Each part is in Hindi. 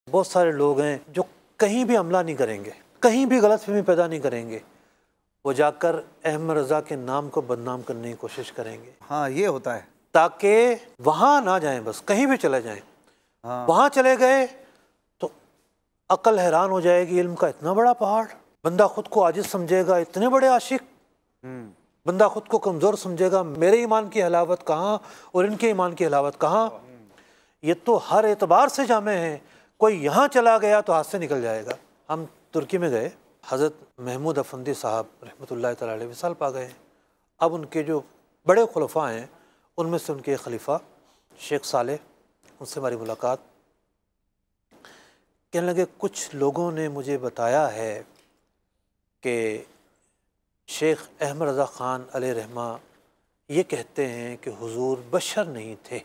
बहुत सारे लोग हैं जो कहीं भी हमला नहीं करेंगे, कहीं भी गलतफहमी पैदा नहीं करेंगे, वो जाकर अहमद रज़ा के नाम को बदनाम करने की कोशिश करेंगे। हाँ, ये होता है, ताकि वहाँ ना जाएं, बस कहीं भी चले जाएं। हाँ। वहाँ चले गए तो अकल हैरान हो जाएगी, इल्म का इतना बड़ा पहाड़, बंदा खुद को आजिज़ समझेगा, इतने बड़े आशिक, बंदा खुद को कमज़ोर समझेगा, मेरे ईमान की हलावत कहाँ और इनके ईमान की हलावत कहाँ। ये तो हर एतबार से जामे हैं, कोई यहाँ चला गया तो हाथ से निकल जाएगा। हम तुर्की में गए, हज़रत महमूद अफंदी साहब रहमतुल्लाह तआला अलैह विसाल पा गए। अब उनके जो बड़े खुलफा हैं उनमें से उनके खलीफा शेख सालेह, उनसे हमारी मुलाकात। कहने लगे कुछ लोगों ने मुझे बताया है कि शेख अहमद रज़ा ख़ान अलैह रहमा ये कहते हैं कि हुजूर बशर नहीं थे।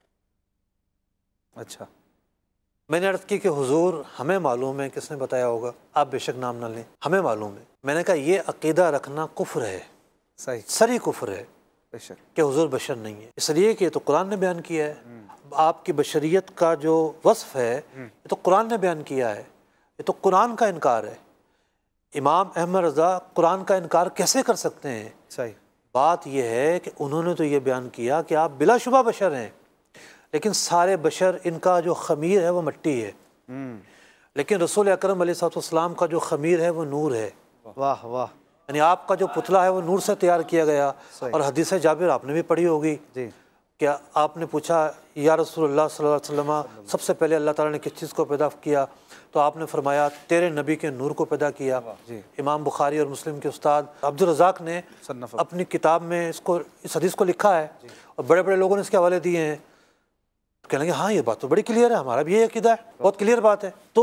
अच्छा। मैंने अर्ज़ की कि हुजूर हमें मालूम है, किसने बताया होगा, आप बेशक नाम ना लें, हमें मालूम है। मैंने कहा ये अक़ीदा रखना कुफ्र है, सही, सरी कुफ्र है बेशक, कि हुजूर बशर नहीं है। इसलिए कि तो कुरान ने बयान किया है, आपकी बशरियत का जो वस्फ है ये तो कुरान ने बयान किया है, ये तो कुरान का इनकार है। इमाम अहमद रज़ा कुरान का इनकार कैसे कर सकते हैं? सही बात यह है कि उन्होंने तो ये बयान किया कि आप बिलाशुबा बशर हैं, लेकिन सारे बशर, इनका जो खमीर है वो मिट्टी है, लेकिन रसूल अकरम अलैहिस्सलाम का जो खमीर है वो नूर है। वाह वाह। यानी आपका जो पुतला है वो नूर से तैयार किया गया। और हदीस जाबिर आपने भी पढ़ी होगी जी, क्या आपने पूछा या रसूलुल्लाह सल्लल्लाहु अलैहि वसल्लम सबसे पहले अल्लाह ताला ने किस चीज़ को पैदा किया, तो आपने फरमाया तेरे नबी के नूर को पैदा किया। इमाम बुखारी और मुस्लिम के उस्ताद अब्दुल रज़ाक ने अपनी किताब में इस हदीस को लिखा है और बड़े बड़े लोगों ने इसके हवाले दिए हैं। कहने लगे हाँ ये बात तो बड़ी क्लियर है, हमारा भी ये अकीदा है, बहुत क्लियर बात है। तो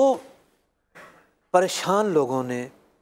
परेशान लोगों ने,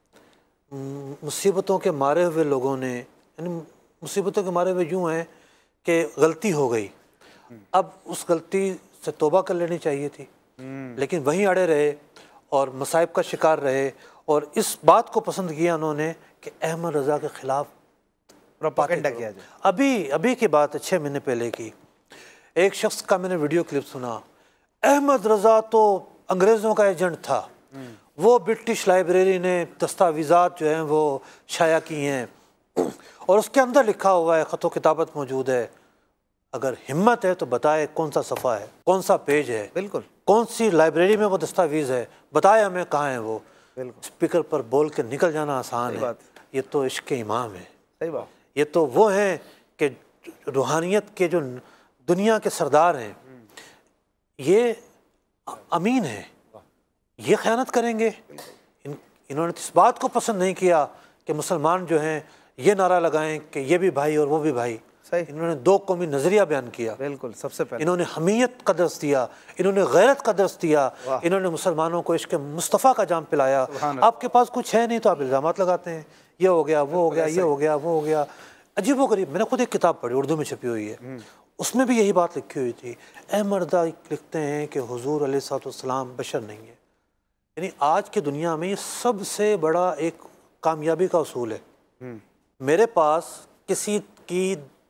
मुसीबतों के मारे हुए लोगों ने, यानी मुसीबतों के मारे हुए यूँ हैं कि गलती हो गई, अब उस गलती से तौबा कर लेनी चाहिए थी, लेकिन वहीं अड़े रहे और मसाइब का शिकार रहे और इस बात को पसंद किया उन्होंने कि अहमद रज़ा के ख़िलाफ़ प्रोपेगेंडा किया जाए। अभी की बात है 6 महीने पहले की, एक शख्स का मैंने वीडियो क्लिप सुना, अहमद रज़ा तो अंग्रेज़ों का एजेंट था, वो ब्रिटिश लाइब्रेरी ने दस्तावेज़ात जो हैं वो शाया किए हैं और उसके अंदर लिखा हुआ है, ख़त व किताबत मौजूद है। अगर हिम्मत है तो बताए कौन सा सफ़ा है, कौन सा पेज है, बिल्कुल कौन सी लाइब्रेरी में वो दस्तावेज़ है, बताए हमें कहाँ है वो। बिल्कुल स्पीकर पर बोल के निकल जाना आसान है, ये तो इश्क़ इमाम है। सही बात। ये तो वो हैं कि रूहानियत के जो दुनिया के सरदार हैं, ये अमीन हैं, ये ख़यानत करेंगे। इन्होंने इस बात को पसंद नहीं किया कि मुसलमान जो हैं ये नारा लगाएं कि ये भी भाई और वो भी भाई। सही। इन्होंने दो कौमी नज़रिया बयान किया। बिल्कुल, सबसे पहले इन्होंने हमीयत का दर्स दिया, इन्होंने गैरत का दर्स दिया, इन्होंने मुसलमानों को इश्क़ मुस्तफ़ा का जाम पिलाया। आपके पास कुछ है नहीं तो आप इल्ज़ामात लगाते हैं, ये हो गया, वो हो गया, ये हो गया, वो हो गया। अजीब व गरीब। मैंने खुद एक किताब पढ़ी, उर्दू में छपी हुई है, उसमें भी यही बात लिखी हुई थी। अहमद रज़ा लिखते हैं कि हुज़ूर अलैहिस्सलाम बशर नहीं है। यानी आज की दुनिया में ये सबसे बड़ा एक कामयाबी का उसूल है। मेरे पास किसी की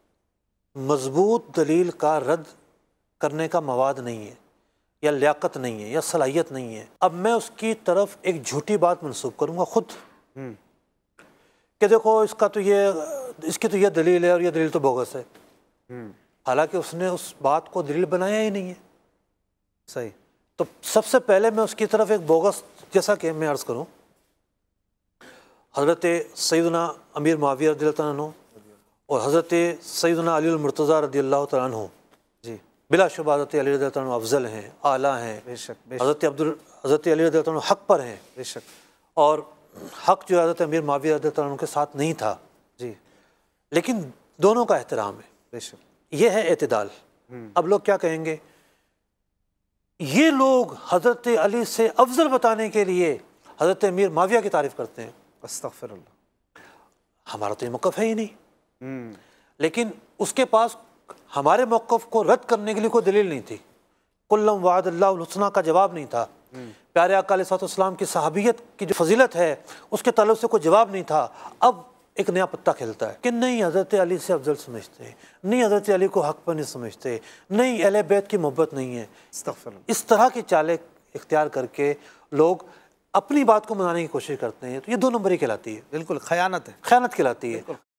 मजबूत दलील का रद्द करने का मवाद नहीं है, या लियाकत नहीं है, या सलाहियत नहीं है। अब मैं उसकी तरफ एक झूठी बात मंसूब करूँगा खुद कि देखो इसकी तो ये दलील है और ये दलील तो बोगस है, हालांकि उसने उस बात को दलील बनाया ही नहीं है। सही। तो सबसे पहले मैं उसकी तरफ एक बोगस, जैसा कि मैं अर्ज़ करूँ, हज़रत सैयदना अमीर मुआविया रज़ियल्लाहु तआला अन्हु और हज़रत सैयदना अली मुर्तज़ा रज़ियल्लाहु तआला अन्हु जी बिलाशुबा हज़रत अली रज़ियल्लाहु तआला अन्हु अफजल हैं, आला हैं। बेशक। हज़रत अली रज़ियल्लाहु तआला अन्हु हक़ पर हैं, बेशक। और हक़ जो हज़रत अमीर मुआविया रज़ियल्लाहु तआला अन्हु के साथ नहीं था जी, लेकिन दोनों का एहतराम है। बेशक। ये है एतदाल। अब लोग क्या कहेंगे, ये लोग हज़रत अली से अफजल बताने के लिए हज़रत अमीर मुआविया की तारीफ़ करते हैं। अस्तग़फ़िरुल्लाह। हमारा तो ये मौक़िफ़ है ही नहीं। लेकिन उसके पास हमारे मौक़िफ़ को रद्द करने के लिए कोई दलील नहीं थी। कुल्लम वादल्लाहुल हुस्ना का जवाब नहीं था। प्यारे आका अलैहिस्सलाम की सहाबियत की जो फजीलत है उसके ताल्लुक़ से कोई जवाब नहीं था। अब एक नया पत्ता खेलता है कि नहीं हज़रत अली से अफजल समझते, नहीं हज़रत अली को हक़ पर नहीं समझते, नहीं अहले बैत की मोहब्बत नहीं है। इस तरह की चालें इख्तियार करके लोग अपनी बात को मनाने की कोशिश करते हैं, तो ये 2 नंबरी कहलाती है। बिल्कुल खयानत है, खयानत कहलाती है।